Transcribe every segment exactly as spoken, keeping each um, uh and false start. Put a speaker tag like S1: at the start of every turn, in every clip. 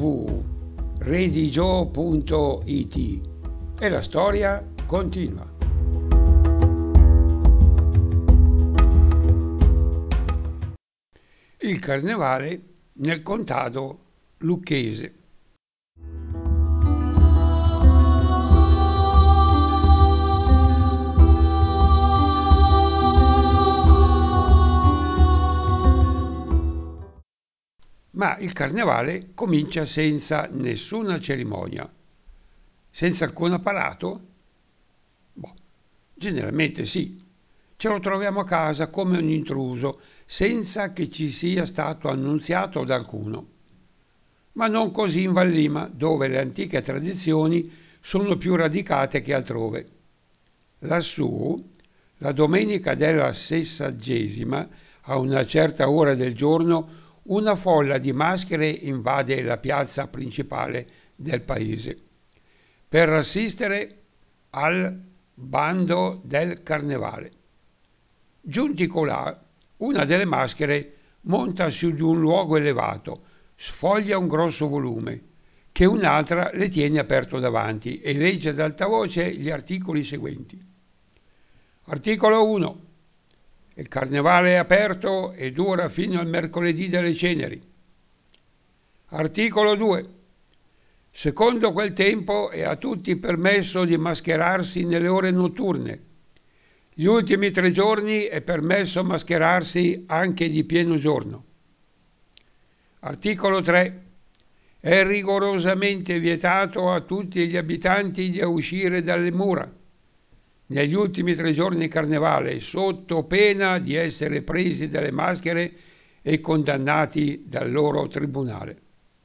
S1: punto redigio punto it e la storia continua. Il carnevale nel contado lucchese. Ma il carnevale comincia senza nessuna cerimonia, senza alcun apparato? Boh, generalmente sì. Ce lo troviamo a casa come un intruso, senza che ci sia stato annunziato da alcuno. Ma non così in Vallima, dove le antiche tradizioni sono più radicate che altrove. Lassù, la domenica della sessaggesima, a una certa ora del giorno, una folla di maschere invade la piazza principale del paese per assistere al bando del carnevale. Giunti colà, una delle maschere monta su di un luogo elevato, sfoglia un grosso volume, che un'altra le tiene aperto davanti e legge ad alta voce gli articoli seguenti. Articolo uno. Il carnevale è aperto e dura fino al mercoledì delle ceneri. Articolo due. Secondo quel tempo è a tutti permesso di mascherarsi nelle ore notturne. Gli ultimi tre giorni è permesso mascherarsi anche di pieno giorno. Articolo tre. È rigorosamente vietato a tutti gli abitanti di uscire dalle mura negli ultimi tre giorni di carnevale, sotto pena di essere presi dalle maschere e condannati dal loro tribunale.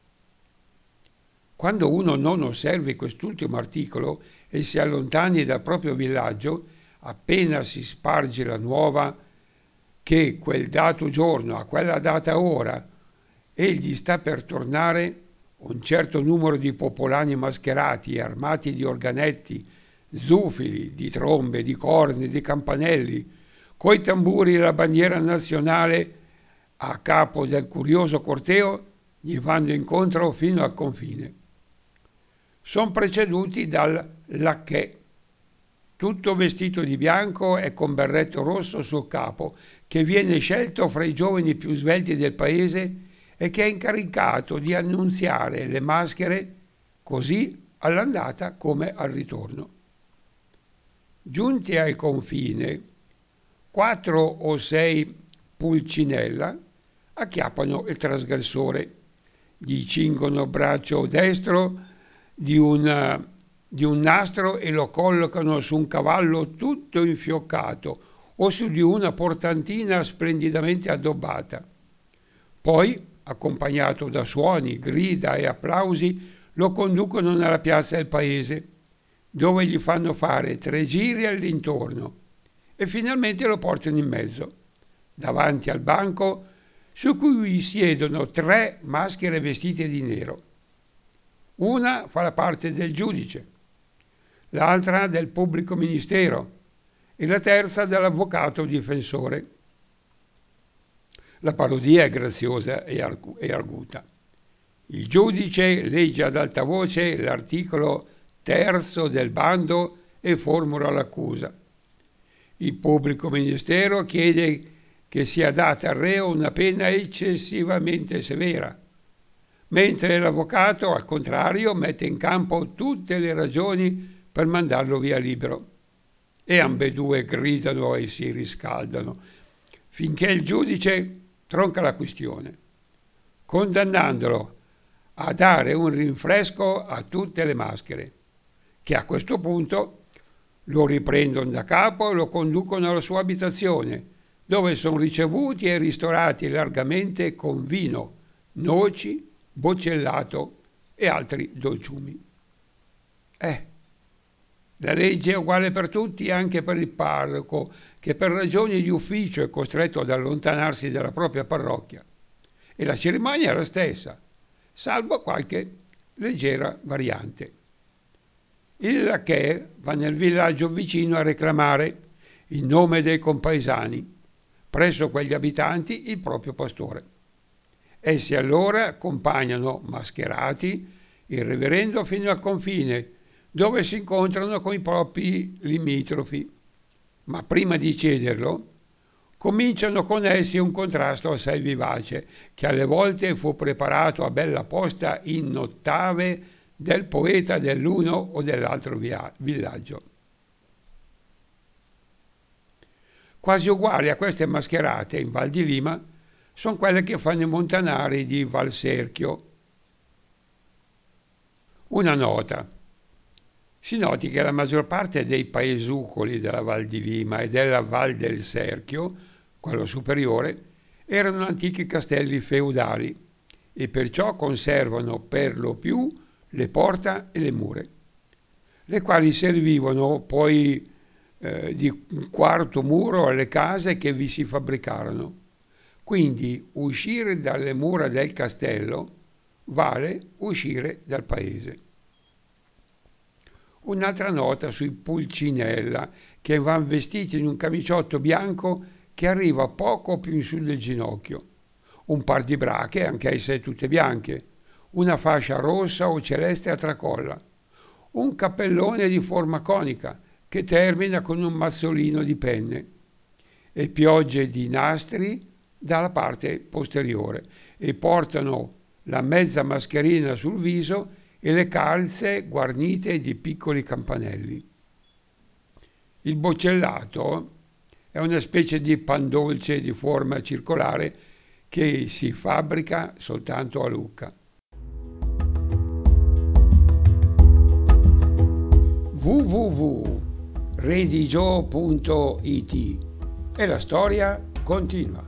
S1: Quando uno non osservi quest'ultimo articolo e si allontani dal proprio villaggio, appena si sparge la nuova che quel dato giorno, a quella data ora, egli sta per tornare, un certo numero di popolani mascherati e armati di organetti, zufili, di trombe, di corni, di campanelli, coi tamburi e la bandiera nazionale a capo del curioso corteo, gli vanno incontro fino al confine. Sono preceduti dal lacchè, tutto vestito di bianco e con berretto rosso sul capo, che viene scelto fra i giovani più svelti del paese e che è incaricato di annunziare le maschere così all'andata come al ritorno. Giunti al confine, quattro o sei pulcinella acchiappano il trasgressore, gli cingono il braccio destro di, una, di un nastro e lo collocano su un cavallo tutto infioccato o su di una portantina splendidamente addobbata. Poi, accompagnato da suoni, grida e applausi, lo conducono nella piazza del paese, dove gli fanno fare tre giri all'intorno e finalmente lo portano in mezzo, davanti al banco su cui siedono tre maschere vestite di nero. Una fa la parte del giudice, l'altra del pubblico ministero e la terza dell'avvocato difensore. La parodia è graziosa e arguta. Il giudice legge ad alta voce l'articolo terzo del bando e formula l'accusa. Il pubblico ministero chiede che sia data al reo una pena eccessivamente severa, mentre l'avvocato, al contrario, mette in campo tutte le ragioni per mandarlo via libero. E ambedue gridano e si riscaldano, finché il giudice tronca la questione, condannandolo a dare un rinfresco a tutte le maschere, che a questo punto lo riprendono da capo e lo conducono alla sua abitazione, dove sono ricevuti e ristorati largamente con vino, noci, boccellato e altri dolciumi. Eh, la legge è uguale per tutti, anche per il parroco, che per ragioni di ufficio è costretto ad allontanarsi dalla propria parrocchia. E la cerimonia è la stessa, salvo qualche leggera variante. Il lacchè va nel villaggio vicino a reclamare, in nome dei compaesani, presso quegli abitanti il proprio pastore. Essi allora accompagnano, mascherati, il reverendo fino al confine, dove si incontrano con i propri limitrofi. Ma prima di cederlo, cominciano con essi un contrasto assai vivace, che alle volte fu preparato a bella posta in ottave del poeta dell'uno o dell'altro via- villaggio. Quasi uguali a queste mascherate in Val di Lima sono quelle che fanno i montanari di Valserchio. Una nota. Si noti che la maggior parte dei paesucoli della Val di Lima e della Val del Serchio, quello superiore, erano antichi castelli feudali e perciò conservano per lo più le porta e le mura, le quali servivano poi eh, di un quarto muro alle case che vi si fabbricarono. Quindi uscire dalle mura del castello vale uscire dal paese. Un'altra nota sui Pulcinella, che van vestiti in un camiciotto bianco che arriva poco più in su del ginocchio, un par di brache, anch'esse tutte bianche, una fascia rossa o celeste a tracolla, un cappellone di forma conica che termina con un mazzolino di penne e piogge di nastri dalla parte posteriore e portano la mezza mascherina sul viso e le calze guarnite di piccoli campanelli. Il boccellato è una specie di pan dolce di forma circolare che si fabbrica soltanto a Lucca. w w w punto redigio punto it e la storia continua.